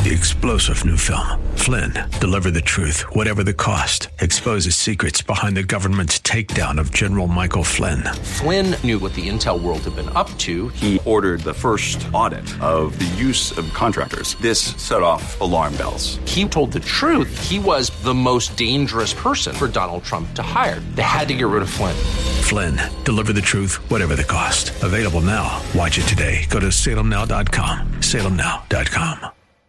The explosive new film, Flynn, deliver the truth, whatever the cost, exposes secrets behind the government's takedown of General Michael Flynn. Flynn knew what the intel world had been up to. He ordered the first audit of the use of contractors. This set off alarm bells. He told the truth. He was the most dangerous person for Donald Trump to hire. They had to get rid of Flynn. Flynn, deliver the truth, whatever the cost. Available now. Watch it today. Go to salemnow.com. salemnow.com.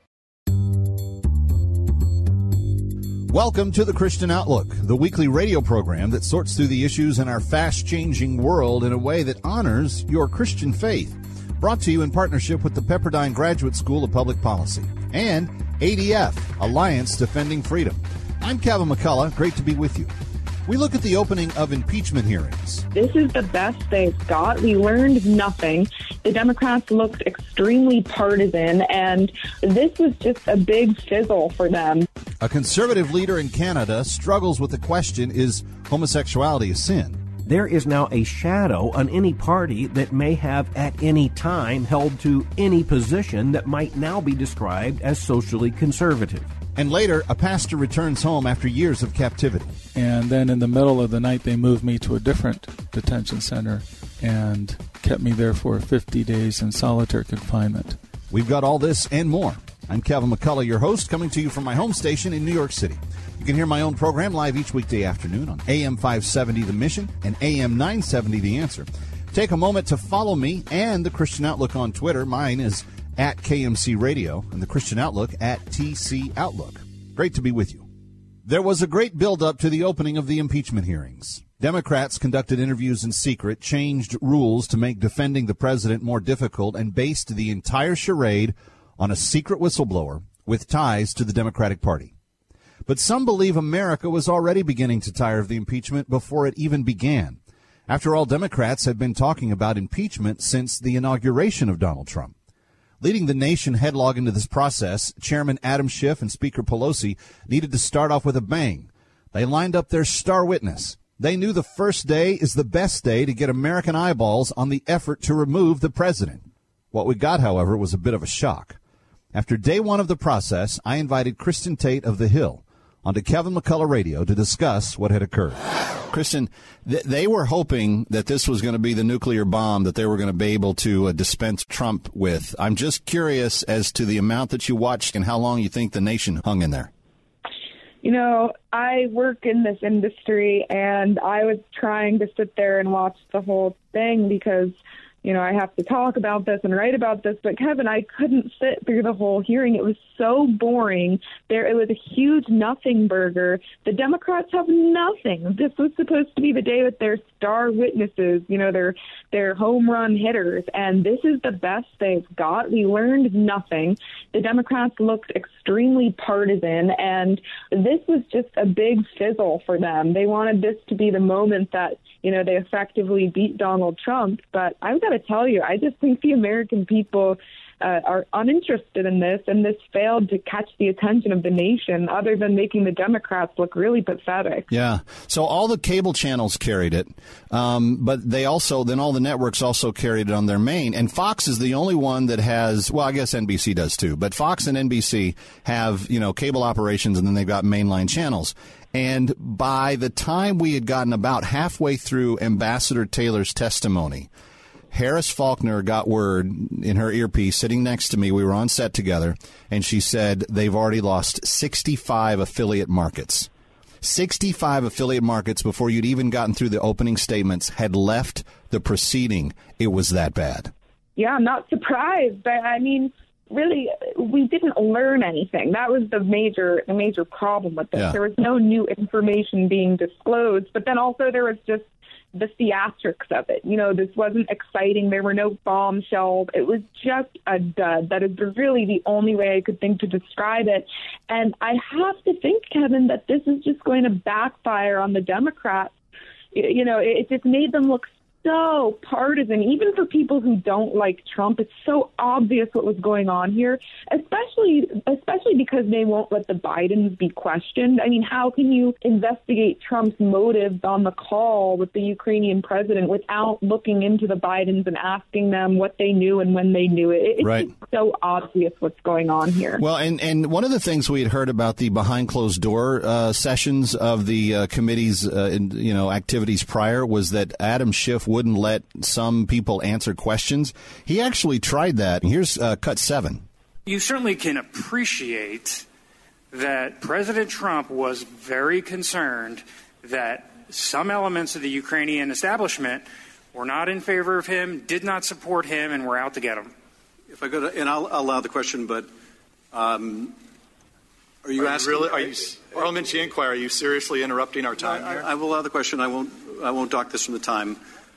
Welcome to the Christian Outlook, the weekly radio program that sorts through the issues in our fast-changing world in a way that honors your Christian faith. Brought to you in partnership with the Pepperdine Graduate School of Public Policy and ADF, Alliance Defending Freedom. I'm Kevin McCullough. Great to be with you. We look at the opening of impeachment hearings. This is the best they've got. We learned nothing. The Democrats looked extremely partisan, and this was just a big fizzle for them. A conservative leader in Canada struggles with the question, is homosexuality a sin? There is now a shadow on any party that may have at any time held to any position that might now be described as socially conservative. And later, a pastor returns home after years of captivity. And then in the middle of the night, they moved me to a different detention center and kept me there for 50 days in solitary confinement. We've got all this and more. I'm Kevin McCullough, your host, coming to you from my home station in New York City. You can hear my own program live each weekday afternoon on AM 570 The Mission and AM 970 The Answer. Take a moment to follow me and the Christian Outlook on Twitter. Mine is at KMC Radio, and the Christian Outlook at TC Outlook. Great to be with you. There was a great build-up to the opening of the impeachment hearings. Democrats conducted interviews in secret, changed rules to make defending the president more difficult, and based the entire charade on a secret whistleblower with ties to the Democratic Party. But some believe America was already beginning to tire of the impeachment before it even began. After all, Democrats have been talking about impeachment since the inauguration of Donald Trump. Leading the nation headlong into this process, Chairman Adam Schiff and Speaker Pelosi needed to start off with a bang. They lined up their star witness. They knew the first day is the best day to get American eyeballs on the effort to remove the president. What we got, however, was a bit of a shock. After day one of the process, I invited Kristen Tate of The Hill onto Kevin McCullough Radio to discuss what had occurred. Kristen, they were hoping that this was going to be the nuclear bomb that they were going to be able to dispense Trump with. I'm just curious as to the amount that you watched and how long you think the nation hung in there. You know, I work in this industry, and I was trying to sit there and watch the whole thing because, you know, I have to talk about this and write about this. But, Kevin, I couldn't sit through the whole hearing. It was so boring. It was a huge nothing burger. The Democrats have nothing. This was supposed to be the day with their star witnesses, you know, their home run hitters. And this is the best they've got. We learned nothing. The Democrats looked extremely partisan, and this was just a big fizzle for them. They wanted this to be the moment that, you know, they effectively beat Donald Trump. But I've got to tell you, I just think the American people are uninterested in this, and this failed to catch the attention of the nation, other than making the Democrats look really pathetic. Yeah. So all the cable channels carried it, but they also, then all the networks also carried it on their main. And Fox is the only one that has, well, I guess NBC does too, but Fox and NBC have, you know, cable operations, and then they've got mainline channels. And by the time we had gotten about halfway through Ambassador Taylor's testimony, Harris Faulkner got word in her earpiece sitting next to me. We were on set together, and she said they've already lost 65 affiliate markets. 65 affiliate markets before you'd even gotten through the opening statements had left the proceeding. It was that bad. Yeah, I'm not surprised. But I mean, really, we didn't learn anything. That was the major problem with this. Yeah. There was no new information being disclosed, but then also there was just the theatrics of it. You know, this wasn't exciting. There were no bombshells. It was just a dud. That is really the only way I could think to describe it. And I have to think, Kevin, that this is just going to backfire on the Democrats. You know, it just made them look so partisan, even for people who don't like Trump. It's so obvious what was going on here, especially because they won't let the Bidens be questioned. I mean, how can you investigate Trump's motives on the call with the Ukrainian president without looking into the Bidens and asking them what they knew and when they knew it? It's right. just so obvious what's going on here. Well, and one of the things we had heard about the behind closed door sessions of the committee's activities prior was that Adam Schiff wouldn't let some people answer questions. He actually tried that. Here's cut 7. You certainly can appreciate that President Trump was very concerned that some elements of the Ukrainian establishment were not in favor of him, did not support him, and were out to get him. If I go to, and I'll allow the question, but are you asking? Parliamentary inquiry, are you seriously interrupting our time here? I will allow the question. I won't dock this from the time.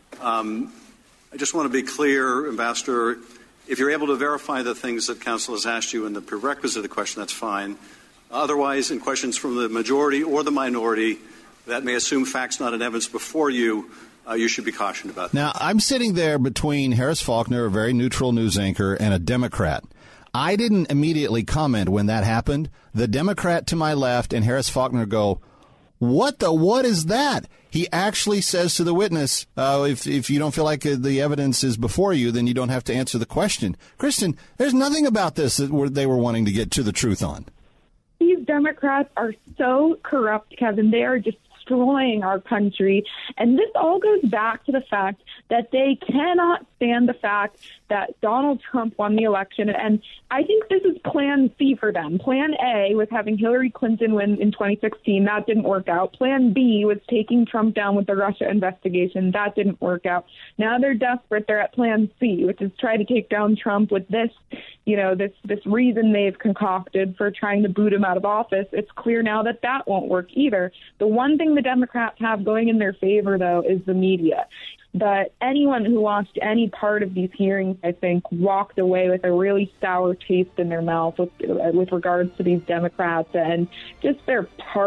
I just want to be clear, Ambassador, if you're able to verify the things that counsel has asked you in the prerequisite of the question, that's fine. Otherwise, in questions from the majority or the minority that may assume facts not in evidence before you, you should be cautioned about that. Now, I'm sitting there between Harris Faulkner, a very neutral news anchor, and a Democrat. I didn't immediately comment when that happened. The Democrat to my left and Harris Faulkner go, what is that? He actually says to the witness, if you don't feel like the evidence is before you, then you don't have to answer the question. Kristen, there's nothing about this that they were wanting to get to the truth on. These Democrats are so corrupt, Kevin. They are destroying our country. And this all goes back to the fact that they cannot stand the fact that Donald Trump won the election. And I think this is plan C for them. Plan A was having Hillary Clinton win in 2016. That didn't work out. Plan B was taking Trump down with the Russia investigation. That didn't work out. Now they're desperate. They're at plan C, which is try to take down Trump with this, this reason they've concocted for trying to boot him out of office. It's clear now that that won't work either. The one thing the Democrats have going in their favor, though, is the media. But anyone who watched any part of these hearings, I think, walked away with a really sour taste in their mouth with regards to these Democrats and just their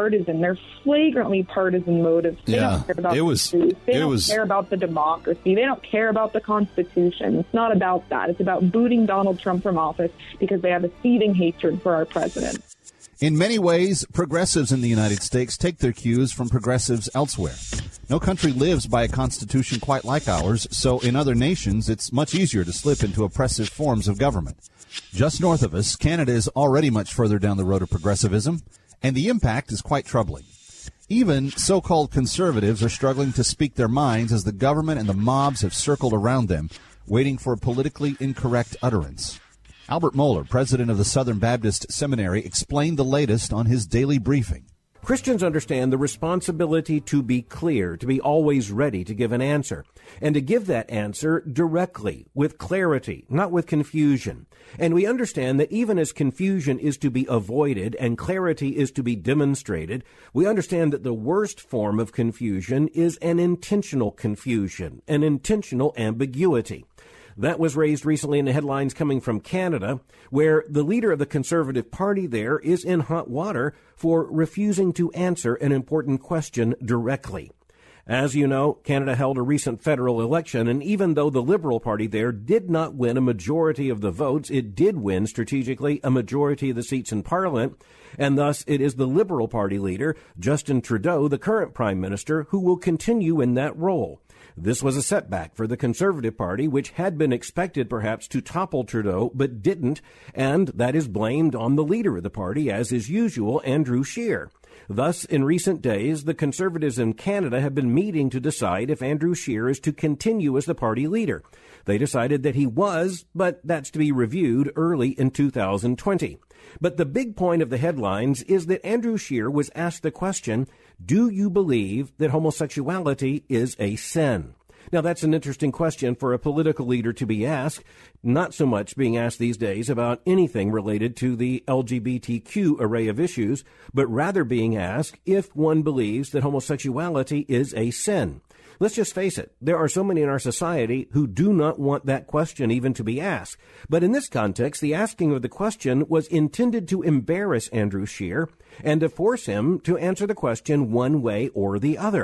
flagrantly partisan motives. They don't care about the truth. They don't care about the democracy. They don't care about the Constitution. It's not about that. It's about booting Donald Trump from office because they have a seething hatred for our president. In many ways, progressives in the United States take their cues from progressives elsewhere. No country lives by a constitution quite like ours, so in other nations, it's much easier to slip into oppressive forms of government. Just north of us, Canada is already much further down the road of progressivism, and the impact is quite troubling. Even so-called conservatives are struggling to speak their minds as the government and the mobs have circled around them, waiting for a politically incorrect utterance. Albert Mohler, president of the Southern Baptist Seminary, explained the latest on his daily briefing. Christians understand the responsibility to be clear, to be always ready to give an answer, and to give that answer directly, with clarity, not with confusion. And we understand that even as confusion is to be avoided and clarity is to be demonstrated, we understand that the worst form of confusion is an intentional confusion, an intentional ambiguity. That was raised recently in the headlines coming from Canada, where the leader of the Conservative Party there is in hot water for refusing to answer an important question directly. As you know, Canada held a recent federal election, and even though the Liberal Party there did not win a majority of the votes, it did win strategically a majority of the seats in Parliament, and thus it is the Liberal Party leader, Justin Trudeau, the current Prime Minister, who will continue in that role. This was a setback for the Conservative Party, which had been expected perhaps to topple Trudeau, but didn't, and that is blamed on the leader of the party, as is usual, Andrew Scheer. Thus, in recent days, the Conservatives in Canada have been meeting to decide if Andrew Scheer is to continue as the party leader. They decided that he was, but that's to be reviewed early in 2020. But the big point of the headlines is that Andrew Scheer was asked the question, do you believe that homosexuality is a sin? Now, that's an interesting question for a political leader to be asked, not so much being asked these days about anything related to the LGBTQ array of issues, but rather being asked if one believes that homosexuality is a sin. Let's just face it, there are so many in our society who do not want that question even to be asked. But in this context, the asking of the question was intended to embarrass Andrew Scheer and to force him to answer the question one way or the other.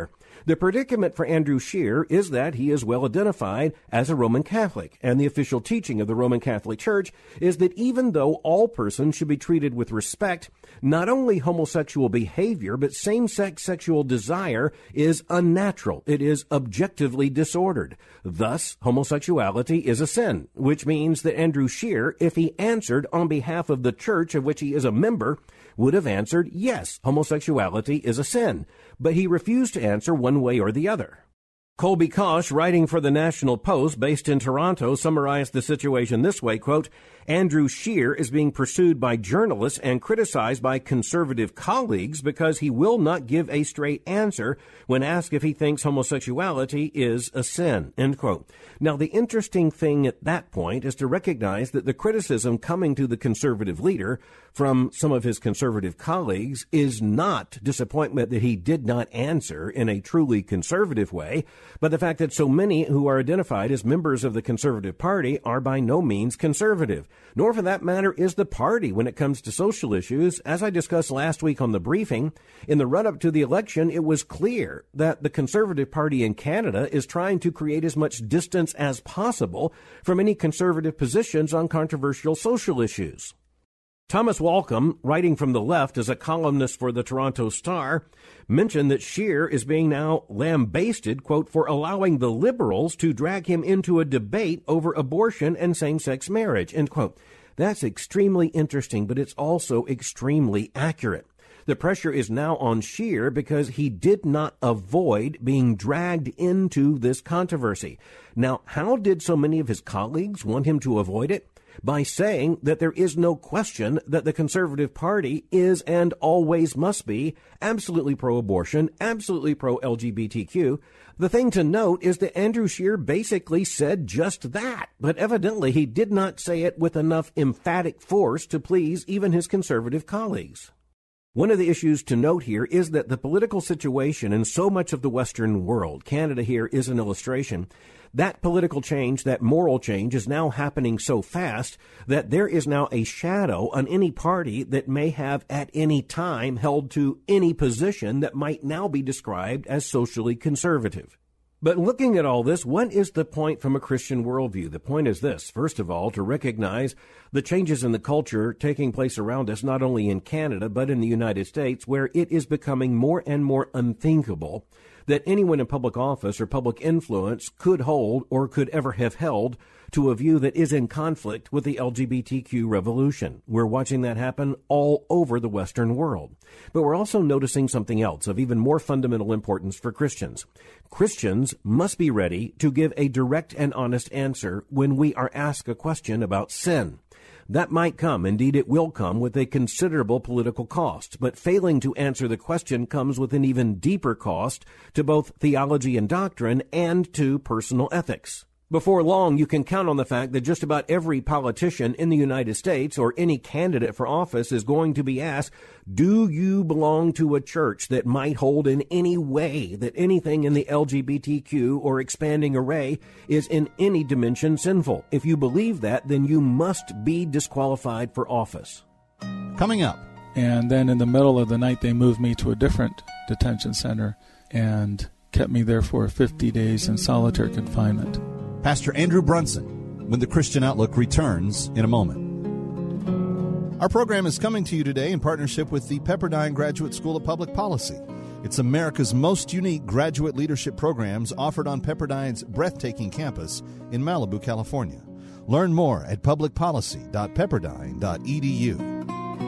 The predicament for Andrew Scheer is that he is well identified as a Roman Catholic, and the official teaching of the Roman Catholic Church is that even though all persons should be treated with respect, not only homosexual behavior, but same-sex sexual desire is unnatural. It is objectively disordered. Thus, homosexuality is a sin, which means that Andrew Scheer, if he answered on behalf of the church of which he is a member, would have answered, yes, homosexuality is a sin, but he refused to answer one way or the other. Colby Kosh, writing for the National Post, based in Toronto, summarized the situation this way, quote, Andrew Scheer is being pursued by journalists and criticized by conservative colleagues because he will not give a straight answer when asked if he thinks homosexuality is a sin, end quote. Now, the interesting thing at that point is to recognize that the criticism coming to the conservative leader from some of his conservative colleagues is not disappointment that he did not answer in a truly conservative way, but the fact that so many who are identified as members of the Conservative Party are by no means conservative. Nor, for that matter, is the party when it comes to social issues. As I discussed last week on the briefing, in the run-up to the election, it was clear that the Conservative Party in Canada is trying to create as much distance as possible from any conservative positions on controversial social issues. Thomas Walcom, writing from the left as a columnist for the Toronto Star, mentioned that Scheer is being now lambasted, quote, for allowing the Liberals to drag him into a debate over abortion and same-sex marriage, end quote. That's extremely interesting, but it's also extremely accurate. The pressure is now on Scheer because he did not avoid being dragged into this controversy. Now, how did so many of his colleagues want him to avoid it? By saying that there is no question that the Conservative Party is and always must be absolutely pro-abortion, absolutely pro-LGBTQ. The thing to note is that Andrew Scheer basically said just that, but evidently he did not say it with enough emphatic force to please even his conservative colleagues. One of the issues to note here is that the political situation in so much of the Western world, Canada here is an illustration, that political change, that moral change is now happening so fast that there is now a shadow on any party that may have at any time held to any position that might now be described as socially conservative. But looking at all this, what is the point from a Christian worldview? The point is this, first of all, to recognize the changes in the culture taking place around us, not only in Canada, but in the United States, where it is becoming more and more unthinkable that anyone in public office or public influence could hold or could ever have held to a view that is in conflict with the LGBTQ revolution. We're watching that happen all over the Western world. But we're also noticing something else of even more fundamental importance for Christians. Christians must be ready to give a direct and honest answer when we are asked a question about sin. That might come, indeed it will come, with a considerable political cost, but failing to answer the question comes with an even deeper cost to both theology and doctrine and to personal ethics. Before long, you can count on the fact that just about every politician in the United States or any candidate for office is going to be asked, do you belong to a church that might hold in any way that anything in the LGBTQ or expanding array is in any dimension sinful? If you believe that, then you must be disqualified for office. Coming up. And then in the middle of the night, they moved me to a different detention center and kept me there for 50 days in solitary confinement. Pastor Andrew Brunson, when the Christian Outlook returns in a moment. Our program is coming to you today in partnership with the Pepperdine Graduate School of Public Policy. It's America's most unique graduate leadership programs offered on Pepperdine's breathtaking campus in Malibu, California. Learn more at publicpolicy.pepperdine.edu.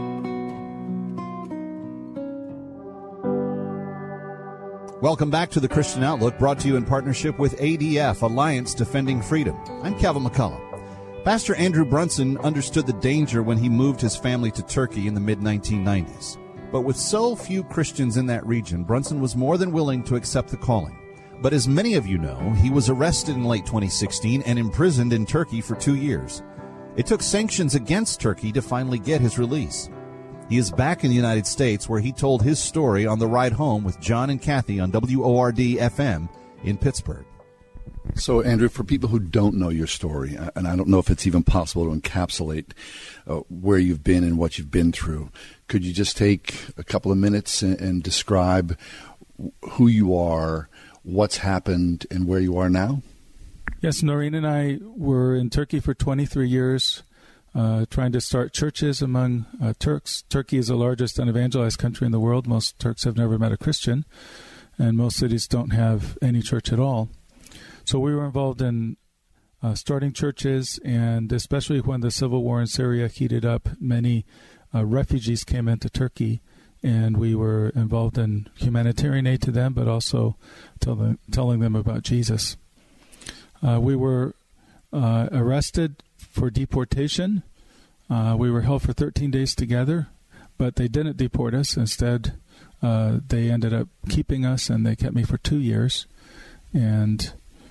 Welcome back to the Christian Outlook, brought to you in partnership with ADF, Alliance Defending Freedom. I'm Calvin McCullough. Pastor Andrew Brunson understood the danger when he moved his family to Turkey in the mid-1990s. But with so few Christians in that region, Brunson was more than willing to accept the calling. But as many of you know, he was arrested in late 2016 and imprisoned in Turkey for 2 years. It took sanctions against Turkey to finally get his release. He is back in the United States, where he told his story on the ride home with John and Kathy on WORD-FM in Pittsburgh. So, Andrew, for people who don't know your story, and I don't know if it's even possible to encapsulate where you've been and what you've been through, could you just take a couple of minutes and describe who you are, what's happened and where you are now? Yes, Noreen and I were in Turkey for 23 years, trying to start churches among Turks. Turkey is the largest unevangelized country in the world. Most Turks have never met a Christian, and most cities don't have any church at all. So we were involved in starting churches, and especially when the civil war in Syria heated up, many refugees came into Turkey, and we were involved in humanitarian aid to them, but also telling them about Jesus. We were arrested for deportation. We were held for 13 days together, but they didn't deport us. Instead, they ended up keeping us, and they kept me for 2 years. And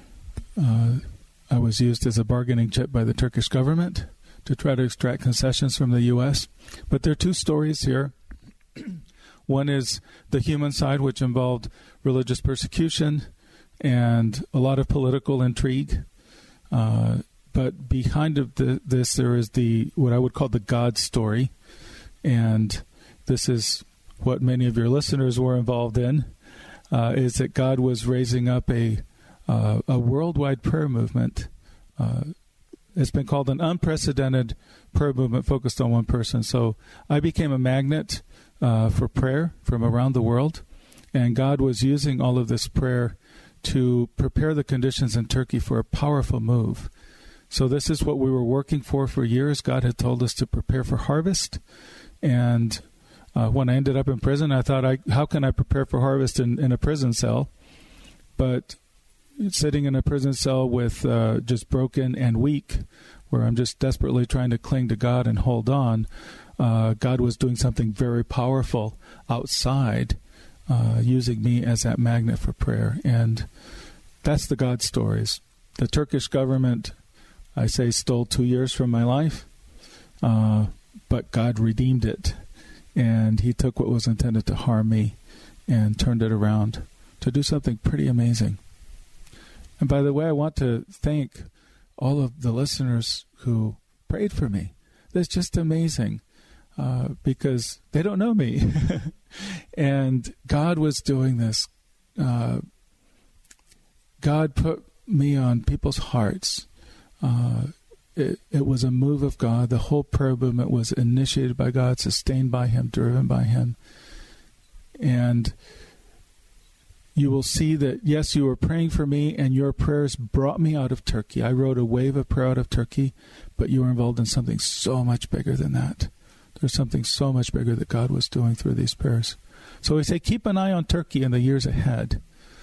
I was used as a bargaining chip by the Turkish government to try to extract concessions from the U.S. But there are two stories here. One is the human side, which involved religious persecution and a lot of political intrigue. But behind this, there is what I would call the God story. And this is what many of your listeners were involved in, is that God was raising up a worldwide prayer movement. It's been called an unprecedented prayer movement focused on one person. So I became a magnet for prayer from around the world, and God was using all of this prayer to prepare the conditions in Turkey for a powerful move. So this is what we were working for years. God had told us to prepare for harvest, and when I ended up in prison, I thought, how can I prepare for harvest in a prison cell? But sitting in a prison cell with just broken and weak, where I'm just desperately trying to cling to God and hold on, God was doing something very powerful outside, using me as that magnet for prayer. And that's the God stories. The Turkish government, I say, stole 2 years from my life, but God redeemed it. And he took what was intended to harm me and turned it around to do something pretty amazing. And by the way, I want to thank all of the listeners who prayed for me. That's just amazing, because they don't know me. And God was doing this. God put me on people's hearts. It was a move of God. The whole prayer movement was initiated by God, sustained by him, driven by him. And you will see that, yes, you were praying for me, and your prayers brought me out of Turkey. I wrote a wave of prayer out of Turkey, but you were involved in something so much bigger than that. There's something so much bigger that God was doing through these prayers. So we say, keep an eye on Turkey in the years ahead,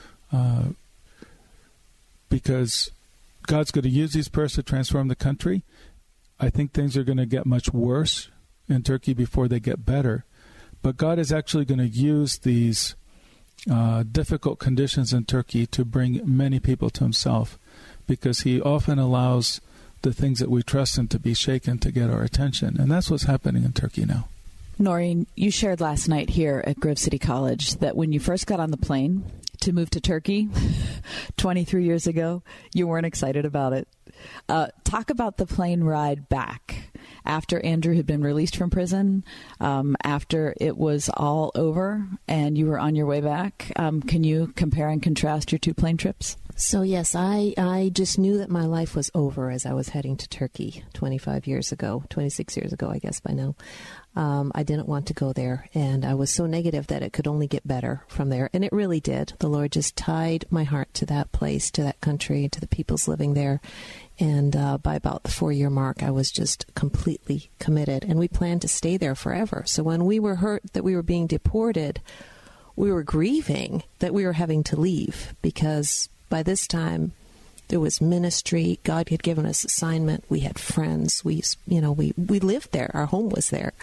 because God's going to use these prayers to transform the country. I think things are going to get much worse in Turkey before they get better. But God is actually going to use these difficult conditions in Turkey to bring many people to himself, because he often allows the things that we trust in to be shaken to get our attention. And that's what's happening in Turkey now. Noreen, you shared last night here at Grove City College that when you first got on the plane to move to Turkey 23 years ago, you weren't excited about it. Talk about the plane ride back after Andrew had been released from prison, after it was all over and you were on your way back. Can you compare and contrast your two plane trips? So, yes, I just knew that my life was over as I was heading to Turkey 26 years ago, I guess by now. I didn't want to go there, and I was so negative that it could only get better from there, and it really did. The Lord just tied my heart to that place, to that country, to the peoples living there, and by about the 4-year mark, I was just completely committed, and we planned to stay there forever. So when we were hurt that we were being deported, we were grieving that we were having to leave, because by this time, there was ministry. God had given us assignment. We had friends. We lived there. Our home was there.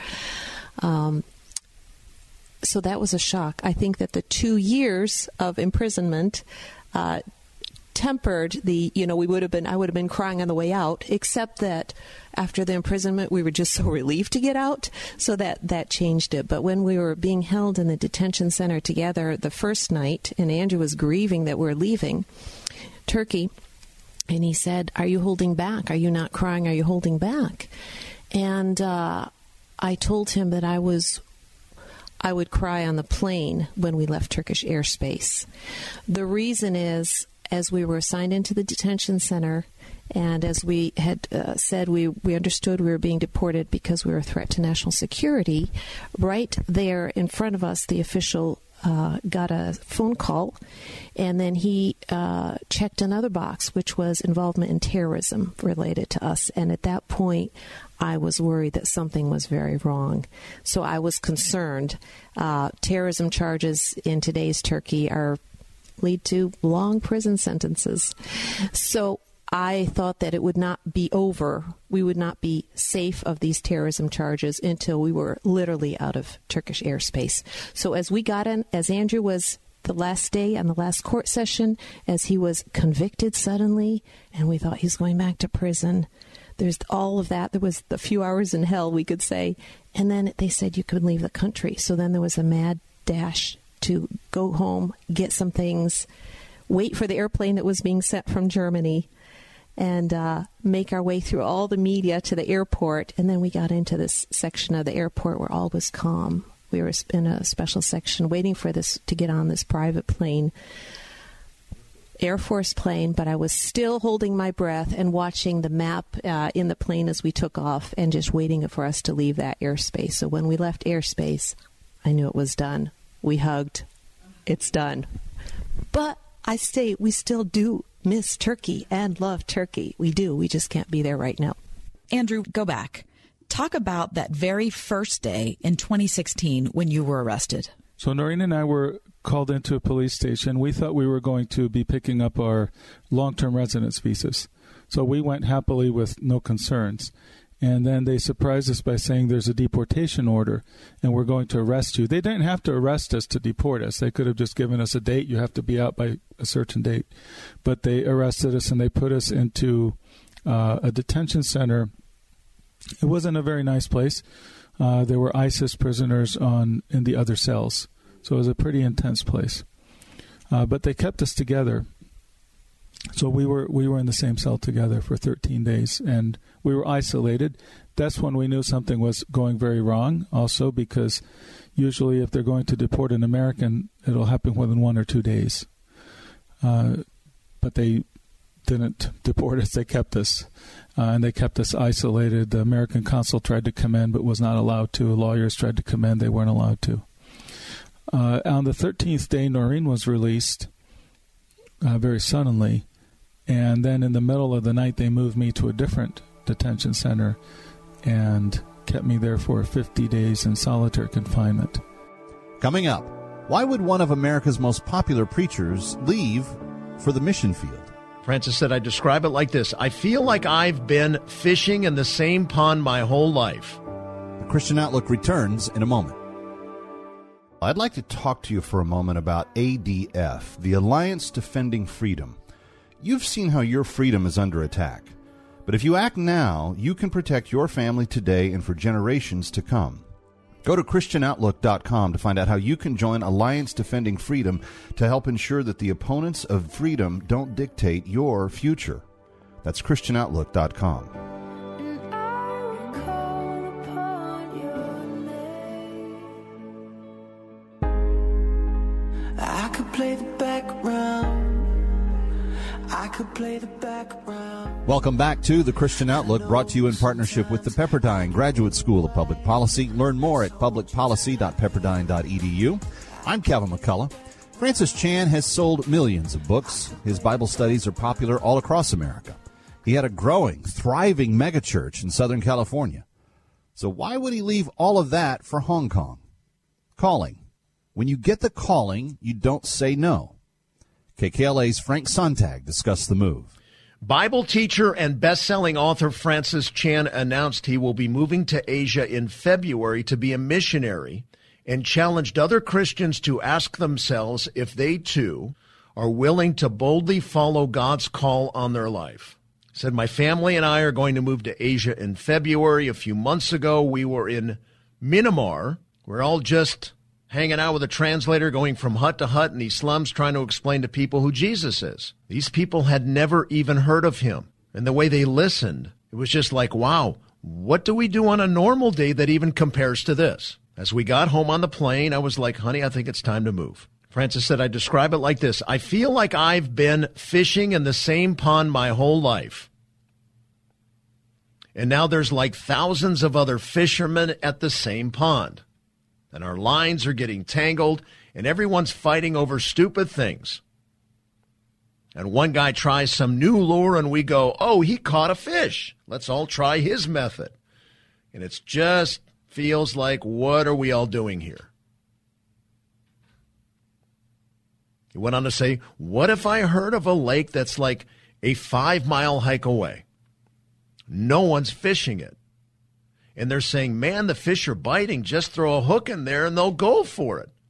So that was a shock. I think that the 2 years of imprisonment tempered the, I would have been crying on the way out, except that after the imprisonment, we were just so relieved to get out. So that changed it. But when we were being held in the detention center together the first night, and Andrew was grieving that we're leaving Turkey, and he said, "Are you holding back? Are you not crying? Are you holding back?" And I told him that I was I would cry on the plane when we left Turkish airspace. The reason is, as we were assigned into the detention center, and as we had said, we understood we were being deported because we were a threat to national security. Right there in front of us, the official got a phone call, and then he checked another box, which was involvement in terrorism related to us. And at that point, I was worried that something was very wrong. So I was concerned. Terrorism charges in today's Turkey lead to long prison sentences. So I thought that it would not be over. We would not be safe of these terrorism charges until we were literally out of Turkish airspace. So as we got in, as Andrew was the last day on the last court session, as he was convicted suddenly, and we thought he's going back to prison. There's all of that. There was a few hours in hell, we could say. And then they said you could leave the country. So then there was a mad dash to go home, get some things, wait for the airplane that was being sent from Germany, and make our way through all the media to the airport. And then we got into this section of the airport where all was calm. We were in a special section waiting for this to get on this private plane, Air Force plane, but I was still holding my breath and watching the map in the plane as we took off and just waiting for us to leave that airspace. So when we left airspace, I knew it was done. We hugged. It's done. But I say we still do miss Turkey and love Turkey. We do. We just can't be there right now. Andrew, go back. Talk about that very first day in 2016 when you were arrested. So Noreen and I were called into a police station. We thought we were going to be picking up our long-term residence visas. So we went happily with no concerns. And then they surprised us by saying there's a deportation order and we're going to arrest you. They didn't have to arrest us to deport us. They could have just given us a date. You have to be out by a certain date. But they arrested us and they put us into a detention center. It wasn't a very nice place. There were ISIS prisoners in the other cells. So it was a pretty intense place. But they kept us together. So we were in the same cell together for 13 days, and we were isolated. That's when we knew something was going very wrong also, because usually if they're going to deport an American, it'll happen within 1 or 2 days. But they didn't deport us. They kept us, and they kept us isolated. The American consul tried to come in but was not allowed to. Lawyers tried to come in. They weren't allowed to. On the 13th day, Noreen was released very suddenly. And then in the middle of the night, they moved me to a different detention center and kept me there for 50 days in solitary confinement. Coming up, why would one of America's most popular preachers leave for the mission field? Francis said, I describe it like this. I feel like I've been fishing in the same pond my whole life. The Christian Outlook returns in a moment. I'd like to talk to you for a moment about ADF, the Alliance Defending Freedom. You've seen how your freedom is under attack. But if you act now, you can protect your family today and for generations to come. Go to ChristianOutlook.com to find out how you can join Alliance Defending Freedom to help ensure that the opponents of freedom don't dictate your future. That's ChristianOutlook.com. I could play the background. I could play the background. Welcome back to The Christian Outlook, brought to you in partnership with the Pepperdine Graduate School of Public Policy. Learn more at publicpolicy.pepperdine.edu. I'm Kevin McCullough. Francis Chan has sold millions of books. His Bible studies are popular all across America. He had a growing, thriving megachurch in Southern California. So why would he leave all of that for Hong Kong? Calling. When you get the calling, you don't say no. KKLA's Frank Sontag discussed the move. Bible teacher and best-selling author Francis Chan announced he will be moving to Asia in February to be a missionary and challenged other Christians to ask themselves if they, too, are willing to boldly follow God's call on their life. He said, my family and I are going to move to Asia in February. A few months ago, we were in Myanmar. We're all just hanging out with a translator, going from hut to hut in these slums, trying to explain to people who Jesus is. These people had never even heard of him. And the way they listened, it was just like, wow, what do we do on a normal day that even compares to this? As we got home on the plane, I was like, honey, I think it's time to move. Frances said, I describe it like this. I feel like I've been fishing in the same pond my whole life. And now there's like thousands of other fishermen at the same pond. And our lines are getting tangled, and everyone's fighting over stupid things. And one guy tries some new lure, and we go, oh, he caught a fish. Let's all try his method. And it's just feels like, what are we all doing here? He went on to say, what if I heard of a lake that's like a 5-mile hike away? No one's fishing it. And they're saying, man, the fish are biting. Just throw a hook in there and they'll go for it.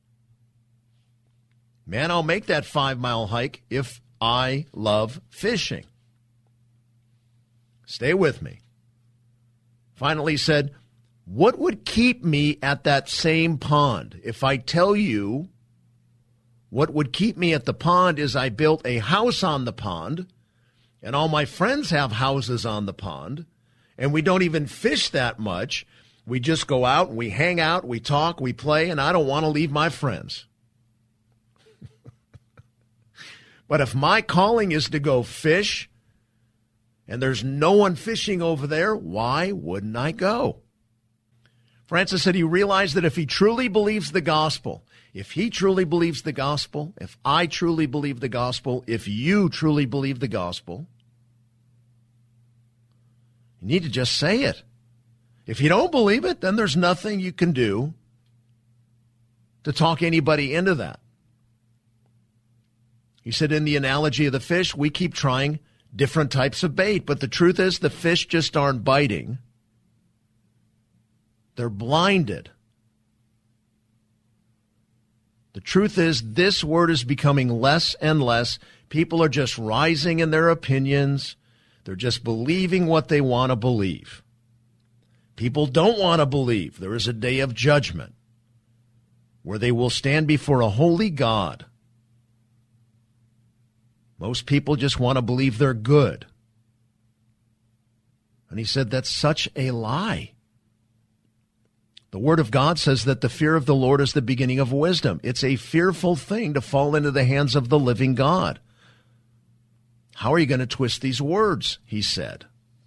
Man, I'll make that 5-mile hike if I love fishing. Stay with me. Finally said, what would keep me at that same pond? If I tell you what would keep me at the pond is I built a house on the pond, and all my friends have houses on the pond, and we don't even fish that much. We just go out and we hang out, we talk, we play, and I don't want to leave my friends. But if my calling is to go fish, and there's no one fishing over there, why wouldn't I go? Francis said he realized that if he truly believes the gospel, if he truly believes the gospel, if I truly believe the gospel, if you truly believe the gospel, you need to just say it. If you don't believe it, then there's nothing you can do to talk anybody into that. He said in the analogy of the fish, we keep trying different types of bait, but the truth is the fish just aren't biting. They're blinded. The truth is this word is becoming less and less. People are just rising in their opinions. They're just believing what they want to believe. People don't want to believe there is a day of judgment where they will stand before a holy God. Most people just want to believe they're good. And he said that's such a lie. The Word of God says that the fear of the Lord is the beginning of wisdom. It's a fearful thing to fall into the hands of the living God. How are you going to twist these words? He said.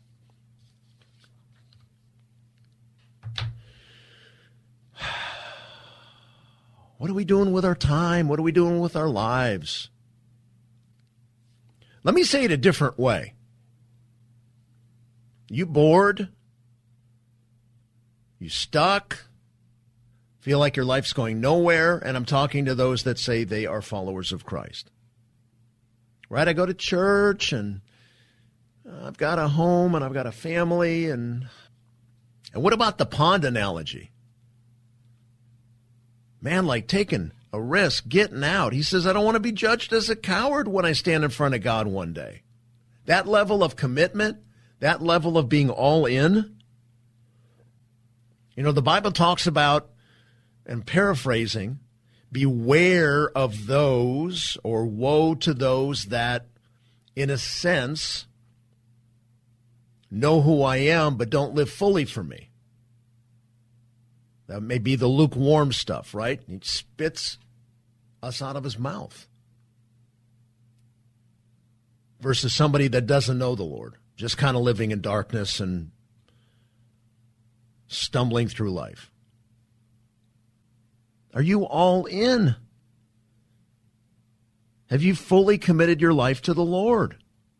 What are we doing with our time? What are we doing with our lives? Let me say it a different way. You bored? You stuck? Feel like your life's going nowhere? And I'm talking to those that say they are followers of Christ. Right? I go to church and I've got a home and I've got a family. And what about the pond analogy? Man, like taking a risk, getting out. He says, I don't want to be judged as a coward when I stand in front of God one day. That level of commitment, that level of being all in. You know, the Bible talks about, and paraphrasing, beware of those, or woe to those that, in a sense, know who I am but don't live fully for me. That may be the lukewarm stuff, right? He spits us out of his mouth. Versus somebody that doesn't know the Lord, just kind of living in darkness and stumbling through life. Are you all in? Have you fully committed your life to the Lord?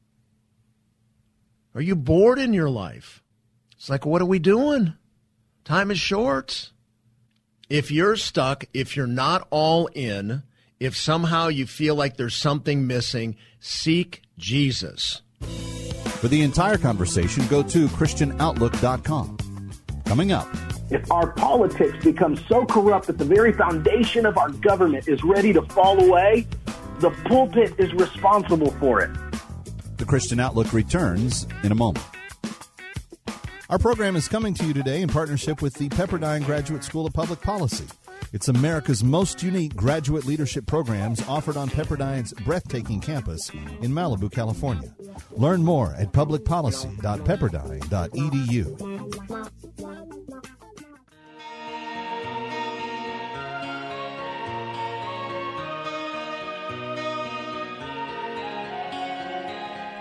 Are you bored in your life? It's like, what are we doing? Time is short. If you're stuck, if you're not all in, if somehow you feel like there's something missing, seek Jesus. For the entire conversation, go to ChristianOutlook.com. Coming up. If our politics become so corrupt that the very foundation of our government is ready to fall away, the pulpit is responsible for it. The Christian Outlook returns in a moment. Our program is coming to you today in partnership with the Pepperdine Graduate School of Public Policy. It's America's most unique graduate leadership programs offered on Pepperdine's breathtaking campus in Malibu, California. Learn more at publicpolicy.pepperdine.edu.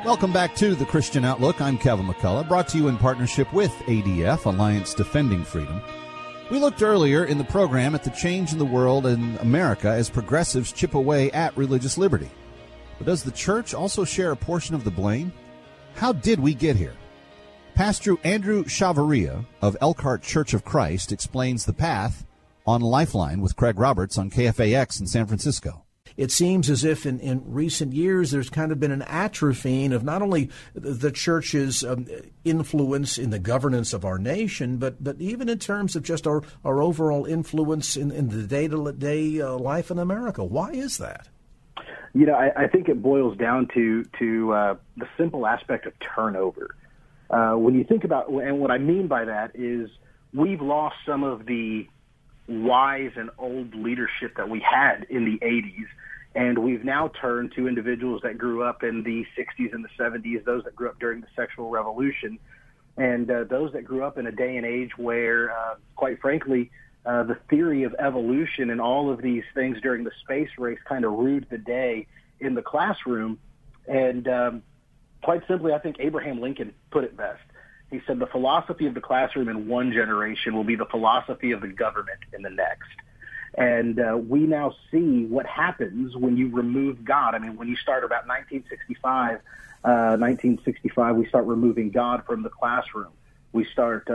Welcome back to The Christian Outlook. I'm Kevin McCullough, brought to you in partnership with ADF, Alliance Defending Freedom. We looked earlier in the program at the change in the world and America as progressives chip away at religious liberty. But does the church also share a portion of the blame? How did we get here? Pastor Andrew Chavarria of Elkhart Church of Christ explains the path on Lifeline with Craig Roberts on KFAX in San Francisco. It seems as if in recent years there's kind of been an atrophying of not only the church's influence in the governance of our nation, but even in terms of just our overall influence in the day-to-day life in America. Why is that? You know, I think it boils down to the simple aspect of turnover. When you think about, and what I mean by that is we've lost some of the wise and old leadership that we had in the 80s, and we've now turned to individuals that grew up in the 60s and the 70s, those that grew up during the sexual revolution, and those that grew up in a day and age where, quite frankly, the theory of evolution and all of these things during the space race kind of ruled the day in the classroom. And quite simply, I think Abraham Lincoln put it best. He said the philosophy of the classroom in one generation will be the philosophy of the government in the next. And we now see what happens when you remove God. I mean, when you start about 1965, we start removing God from the classroom. We start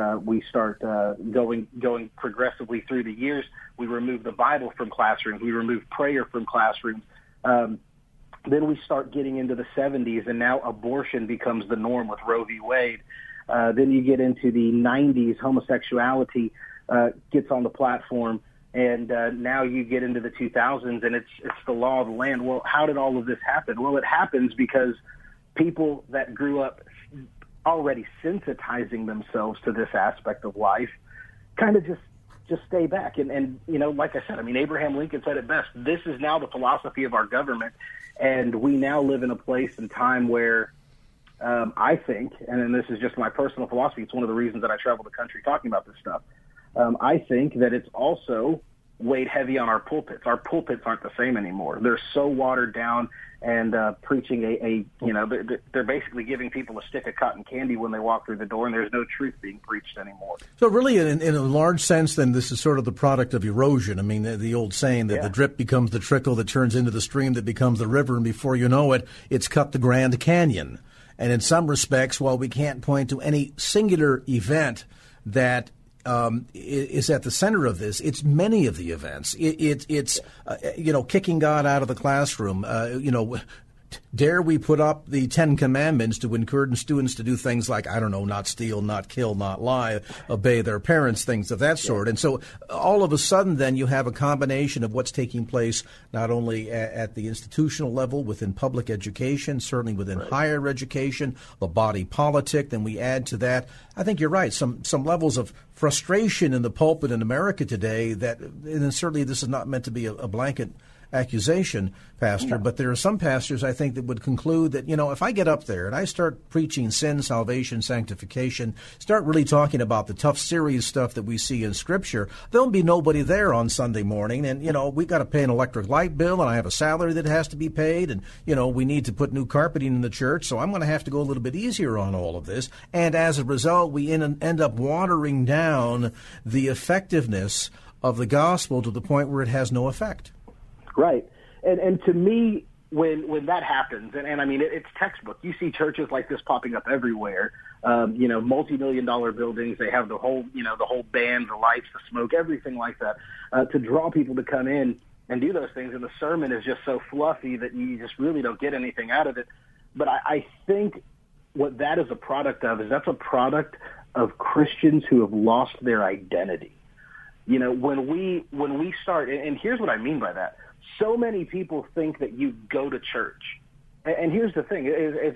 going progressively through the years. We remove the Bible from classrooms. We remove prayer from classrooms. Then we start getting into the 70s, and now abortion becomes the norm with Roe v. Wade. Then you get into the 90s, homosexuality gets on the platform, and now you get into the 2000s, and it's the law of the land. Well, how did all of this happen? Well, it happens because people that grew up already sensitizing themselves to this aspect of life kind of just stay back. And you know, like I said, I mean, Abraham Lincoln said it best. This is now the philosophy of our government, and we now live in a place and time where I think, and then this is just my personal philosophy, it's one of the reasons that I travel the country talking about this stuff, I think that it's also weighed heavy on our pulpits. Our pulpits aren't the same anymore. They're so watered down and preaching they're basically giving people a stick of cotton candy when they walk through the door, and there's no truth being preached anymore. So really, in a large sense, then, this is sort of the product of erosion. I mean, the old saying that the drip becomes the trickle that turns into the stream that becomes the river, and before you know it, it's cut the Grand Canyon. And in some respects, while we can't point to any singular event that is at the center of this, it's many of the events. It's kicking God out of the classroom. Dare we put up the 10 Commandments to encourage students to do things like, I don't know, not steal, not kill, not lie, obey their parents, things of that sort. And so all of a sudden, then, you have a combination of what's taking place not only at the institutional level within public education, certainly within higher education, the body politic. Then we add to that, I think you're right, some levels of frustration in the pulpit in America today that, and certainly this is not meant to be a blanket accusation, Pastor, but there are some pastors, I think, that would conclude that, if I get up there and I start preaching sin, salvation, sanctification, start really talking about the tough, serious stuff that we see in Scripture, there'll be nobody there on Sunday morning, and, we got to pay an electric light bill, and I have a salary that has to be paid, and, we need to put new carpeting in the church, so I'm going to have to go a little bit easier on all of this, and as a result, we end up watering down the effectiveness of the gospel to the point where it has no effect. Right. And to me, when that happens, and I mean, it's textbook. You see churches like this popping up everywhere, multi-million-dollar buildings. They have the whole band, the lights, the smoke, everything like that, to draw people to come in and do those things. And the sermon is just so fluffy that you just really don't get anything out of it. But I think what that is a product of is that's a product of Christians who have lost their identity. When we start, and here's what I mean by that. So many people think that you go to church. And here's the thing.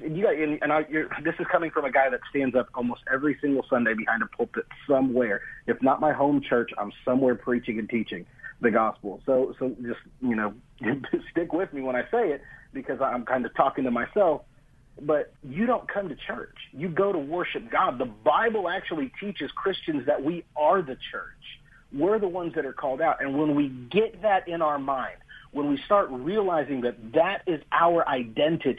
This is coming from a guy that stands up almost every single Sunday behind a pulpit somewhere. If not my home church, I'm somewhere preaching and teaching the gospel. So just, stick with me when I say it, because I'm kind of talking to myself. But you don't come to church. You go to worship God. The Bible actually teaches Christians that we are the church. We're the ones that are called out. And when we get that in our mind, when we start realizing that is our identity,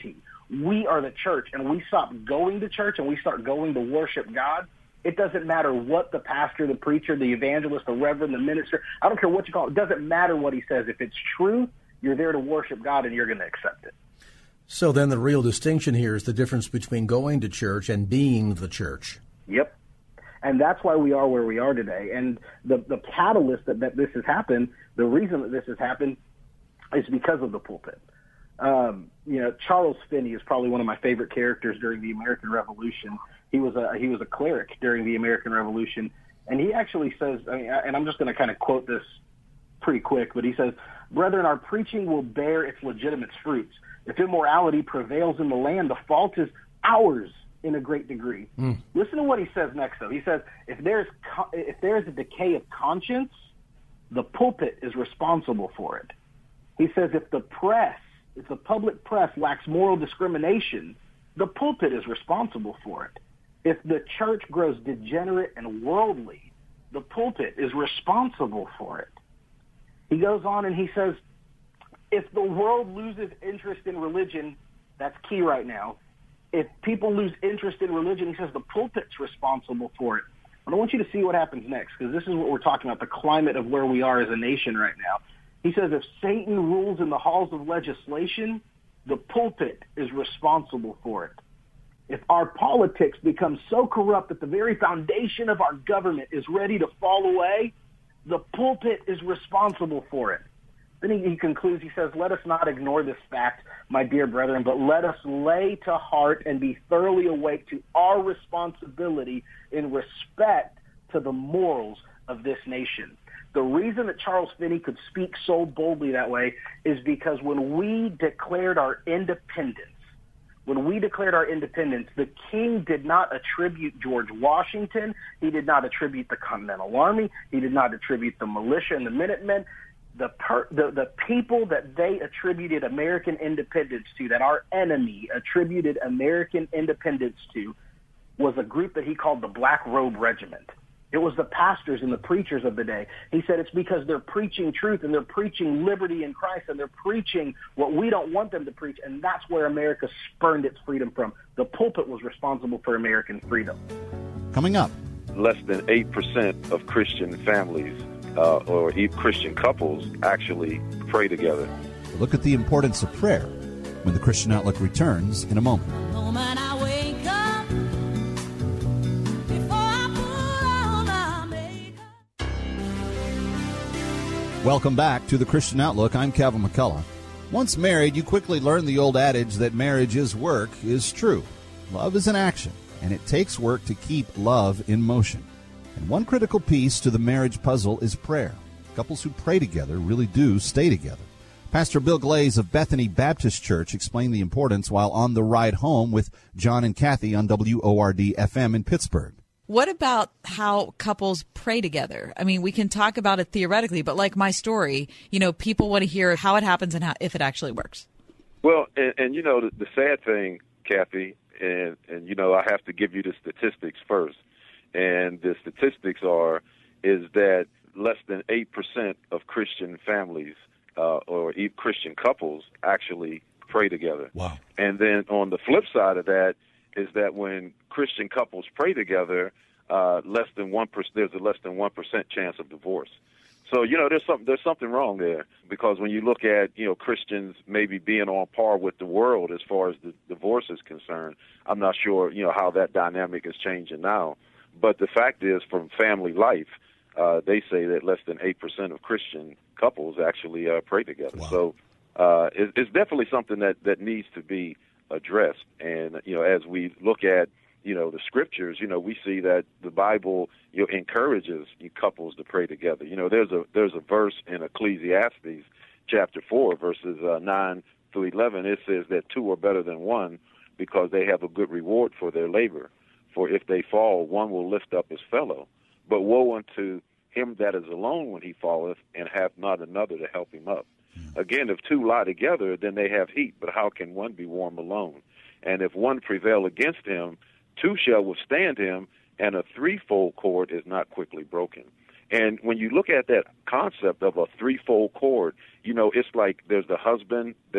we are the church and we stop going to church and we start going to worship God, it doesn't matter what the pastor, the preacher, the evangelist, the reverend, the minister, I don't care what you call it. It doesn't matter what he says. If it's true, you're there to worship God and you're going to accept it. So then the real distinction here is the difference between going to church and being the church. Yep. And that's why we are where we are today. And the catalyst that this has happened, the reason that this has happened is because of the pulpit. Charles Finney is probably one of my favorite characters during the American Revolution. He was a cleric during the American Revolution. And he actually says, and I'm just going to kind of quote this pretty quick, but he says, "Brethren, our preaching will bear its legitimate fruits. If immorality prevails in the land, the fault is ours in a great degree." Listen to what he says next, though. He says, if there's a decay of conscience, the pulpit is responsible for it. He says, if the public press lacks moral discrimination, the pulpit is responsible for it. If the church grows degenerate and worldly, the pulpit is responsible for it. He goes on and he says, if the world loses interest in religion, that's key right now. If people lose interest in religion, he says the pulpit's responsible for it. I want you to see what happens next, because this is what we're talking about, the climate of where we are as a nation right now. He says if Satan rules in the halls of legislation, the pulpit is responsible for it. If our politics become so corrupt that the very foundation of our government is ready to fall away, the pulpit is responsible for it. Then he concludes, he says, let us not ignore this fact, my dear brethren, but let us lay to heart and be thoroughly awake to our responsibility in respect to the morals of this nation. The reason that Charles Finney could speak so boldly that way is because when we declared our independence, the king did not attribute George Washington. He did not attribute the Continental Army. He did not attribute the militia and the Minutemen. The people that they attributed American independence to, that our enemy attributed American independence to, was a group that he called the Black Robe Regiment. It was the pastors and the preachers of the day. He said it's because they're preaching truth and they're preaching liberty in Christ and they're preaching what we don't want them to preach, and that's where America spurned its freedom from. The pulpit was responsible for American freedom. Coming up. Less than 8% of Christian families or Christian couples actually pray together. We'll look at the importance of prayer when the Christian Outlook returns in a moment. Welcome back to the Christian Outlook. I'm Kevin McCullough. Once married, you quickly learn the old adage that marriage is work is true. Love is an action, and it takes work to keep love in motion. And one critical piece to the marriage puzzle is prayer. Couples who pray together really do stay together. Pastor Bill Glaze of Bethany Baptist Church explained the importance while on the ride home with John and Kathy on WORD-FM in Pittsburgh. What about how couples pray together? I mean, we can talk about it theoretically, but like my story, people want to hear how it happens and if it actually works. Well, and the sad thing, Kathy, and I have to give you the statistics first. And the statistics is that less than 8% of Christian families or Christian couples actually pray together. Wow. And then on the flip side of that is that when Christian couples pray together, there's a less than 1% chance of divorce. So there's something wrong there, because when you look at Christians maybe being on par with the world as far as the divorce is concerned, I'm not sure how that dynamic is changing now. But the fact is, from family life, they say that less than 8% of Christian couples actually pray together. Wow. So it's definitely something that needs to be addressed. And as we look at the scriptures, we see that the Bible encourages couples to pray together. There's a verse in Ecclesiastes chapter 4, verses 9 through 11. It says that two are better than one because they have a good reward for their labor. For if they fall, one will lift up his fellow. But woe unto him that is alone when he falleth, and hath not another to help him up. Again, if two lie together, then they have heat, but how can one be warm alone? And if one prevail against him, two shall withstand him, and a threefold cord is not quickly broken. And when you look at that concept of a threefold cord, it's like there's the husband, there's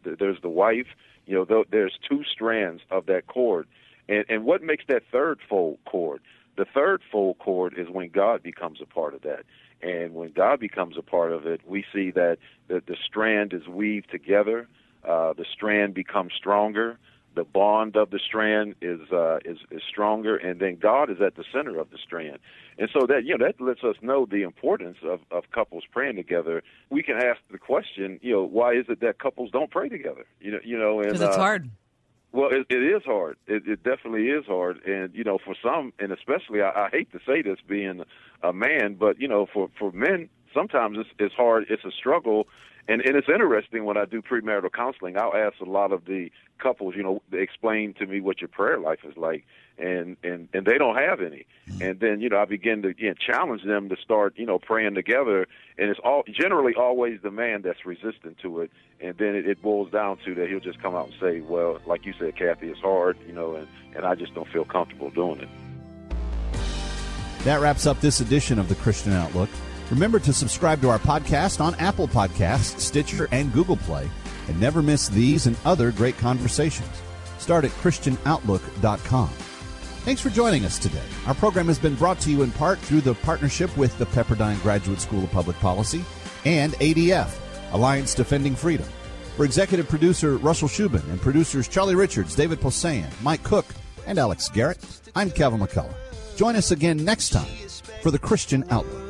there's the wife. There's two strands of that cord. And what makes that third fold cord? The third fold cord is when God becomes a part of that. And when God becomes a part of it, we see that the strand is weaved together. The strand becomes stronger. The bond of the strand is stronger, and then God is at the center of the strand. And so that lets us know the importance of couples praying together. We can ask the question, why is it that couples don't pray together? Because it's hard. Well, it is hard. It definitely is hard. And, for some, and especially, I hate to say this being a man, but, for men, sometimes it's hard. It's a struggle. And it's interesting when I do premarital counseling, I'll ask a lot of the couples, explain to me what your prayer life is like. And they don't have any. And then, I begin to challenge them to start, praying together. And it's generally always the man that's resistant to it. And then it boils down to that he'll just come out and say, well, like you said, Kathy, it's hard, and I just don't feel comfortable doing it. That wraps up this edition of the Christian Outlook. Remember to subscribe to our podcast on Apple Podcasts, Stitcher, and Google Play, and never miss these and other great conversations. Start at ChristianOutlook.com. Thanks for joining us today. Our program has been brought to you in part through the partnership with the Pepperdine Graduate School of Public Policy and ADF, Alliance Defending Freedom. For executive producer Russell Shubin and producers Charlie Richards, David Posayan, Mike Cook, and Alex Garrett, I'm Kevin McCullough. Join us again next time for the Christian Outlook.